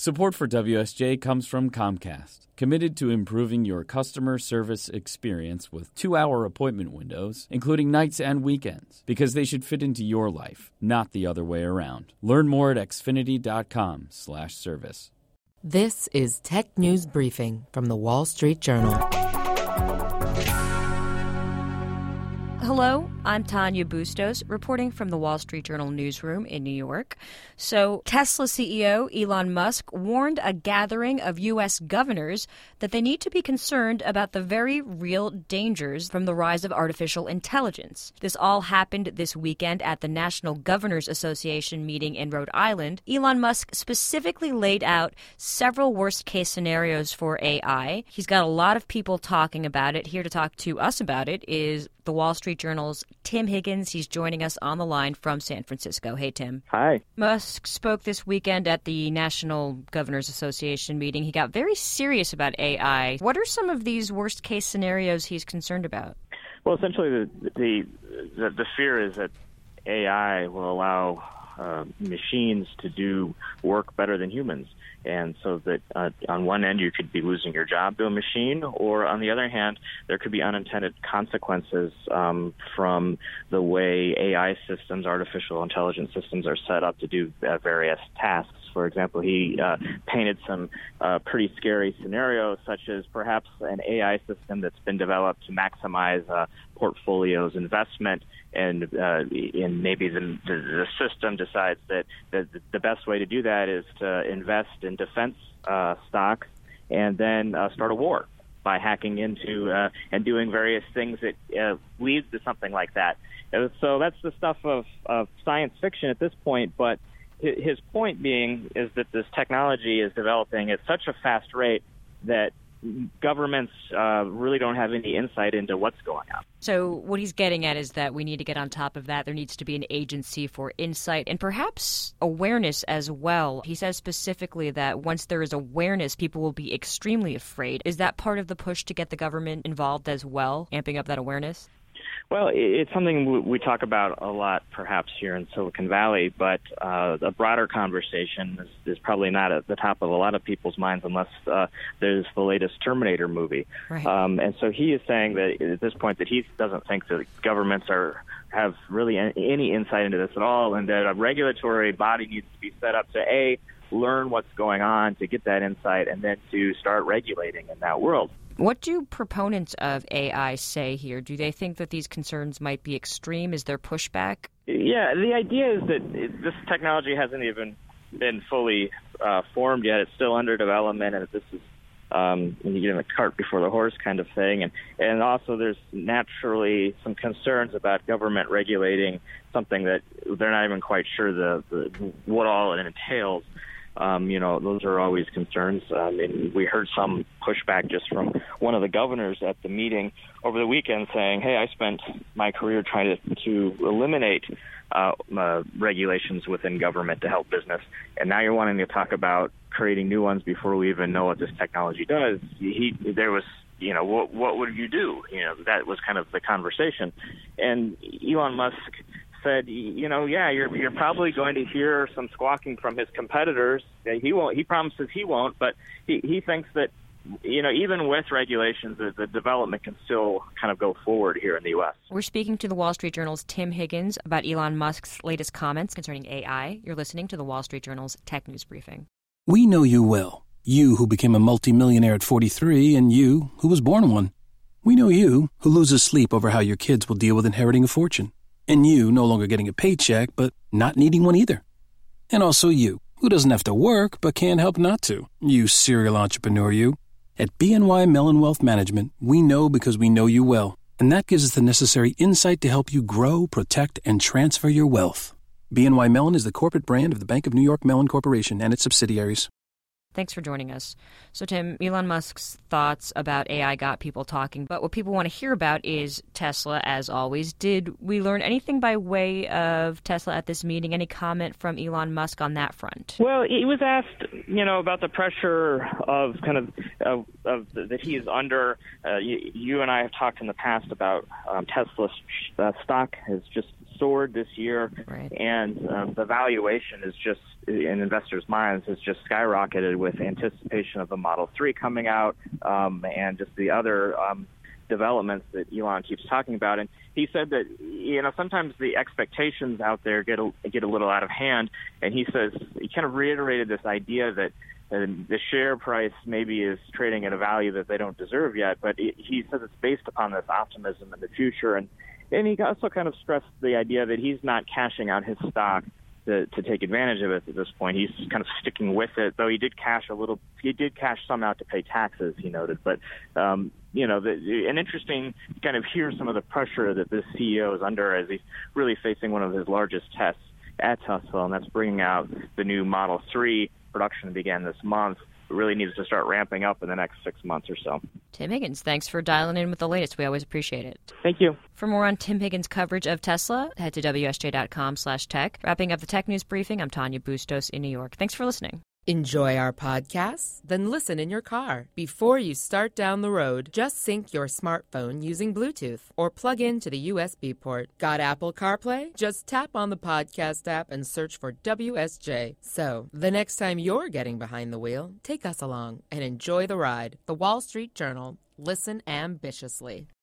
Support for WSJ comes from Comcast, committed to improving your customer service experience with 2-hour appointment windows, including nights and weekends, because they should fit into your life, not the other way around. Learn more at xfinity.com/service. This is Tech News Briefing from The Wall Street Journal. Hello, I'm Tanya Bustos, reporting from the Wall Street Journal newsroom in New York. So, Tesla CEO Elon Musk warned a gathering of U.S. governors that they need to be concerned about the very real dangers from the rise of artificial intelligence. This all happened this weekend at the National Governors Association meeting in Rhode Island. Elon Musk specifically laid out several worst-case scenarios for AI. He's got a lot of people talking about it. Here to talk to us about it is the Wall Street Journal's Tim Higgins. He's joining us on the line from San Francisco. Hey, Tim. Hi. Musk spoke this weekend at the National Governors Association meeting. He got very serious about AI. What are some of these worst-case scenarios he's concerned about? Well, essentially, the fear is that AI will allow machines to do work better than humans. And so that on one end, you could be losing your job to a machine, or on the other hand, there could be unintended consequences from the way AI systems, artificial intelligence systems, are set up to do various tasks. For example, he painted some pretty scary scenarios, such as perhaps an AI system that's been developed to maximize portfolio's investment, and maybe the system decides that the best way to do that is to invest in defense stocks and then start a war by hacking into and doing various things that leads to something like that. So that's the stuff of science fiction at this point, but his point being is that this technology is developing at such a fast rate that governments really don't have any insight into what's going on. So what he's getting at is that we need to get on top of that. There needs to be an agency for insight and perhaps awareness as well. He says specifically that once there is awareness, people will be extremely afraid. Is that part of the push to get the government involved as well, amping up that awareness? Well, it's something we talk about a lot, perhaps, here in Silicon Valley, but a broader conversation is probably not at the top of a lot of people's minds unless there's the latest Terminator movie. Right. And so he is saying that at this point that he doesn't think that governments have really any insight into this at all, and that a regulatory body needs to be set up to, learn what's going on, to get that insight, and then to start regulating in that world. What do proponents of AI say here? Do they think that these concerns might be extreme? Is there pushback? Yeah, the idea is that this technology hasn't even been fully formed yet. It's still under development, and this is when you get in the cart before the horse kind of thing. And also there's naturally some concerns about government regulating something that they're not even quite sure what all it entails. Those are always concerns. And we heard some pushback just from one of the governors at the meeting over the weekend saying, hey, I spent my career trying to eliminate regulations within government to help business, and now you're wanting to talk about creating new ones before we even know what this technology does. There was, what would you do? That was kind of the conversation. And Elon Musk said, you're probably going to hear some squawking from his competitors. He won't. He promises he won't, but he thinks that, even with regulations, the development can still kind of go forward here in the U.S. We're speaking to the Wall Street Journal's Tim Higgins about Elon Musk's latest comments concerning AI. You're listening to the Wall Street Journal's Tech News Briefing. We know you well. You who became a multimillionaire at 43, and you who was born one. We know you who loses sleep over how your kids will deal with inheriting a fortune. And you no longer getting a paycheck, but not needing one either. And also you, who doesn't have to work, but can't help not to. You serial entrepreneur, you. At BNY Mellon Wealth Management, we know because we know you well. And that gives us the necessary insight to help you grow, protect, and transfer your wealth. BNY Mellon is the corporate brand of the Bank of New York Mellon Corporation and its subsidiaries. Thanks for joining us. So, Tim, Elon Musk's thoughts about AI got people talking, but what people want to hear about is Tesla, as always. Did we learn anything by way of Tesla at this meeting? Any comment from Elon Musk on that front? Well, he was asked, about the pressure of that he is under. You and I have talked in the past about Tesla's stock has just soared this year, right. And the valuation is just, in investors' minds, has just skyrocketed with anticipation of the Model 3 coming out, and just the other developments that Elon keeps talking about. And he said that, sometimes the expectations out there get a little out of hand. And he says, he kind of reiterated this idea that the share price maybe is trading at a value that they don't deserve yet, but he says it's based upon this optimism in the future. And he also kind of stressed the idea that he's not cashing out his stock to take advantage of it at this point. He's kind of sticking with it, though he did cash some out to pay taxes, he noted. But, an interesting kind of hear some of the pressure that this CEO is under as he's really facing one of his largest tests at Tesla, and that's bringing out the new Model 3. Production began this month. It really needs to start ramping up in the next 6 months or so. Tim Higgins, thanks for dialing in with the latest. We always appreciate it. Thank you. For more on Tim Higgins' coverage of Tesla, head to WSJ.com/tech. Wrapping up the Tech News Briefing, I'm Tanya Bustos in New York. Thanks for listening. Enjoy our podcasts? Then listen in your car. Before you start down the road, just sync your smartphone using Bluetooth or plug into the USB port. Got Apple CarPlay? Just tap on the podcast app and search for WSJ. So, the next time you're getting behind the wheel, take us along and enjoy the ride. The Wall Street Journal. Listen ambitiously.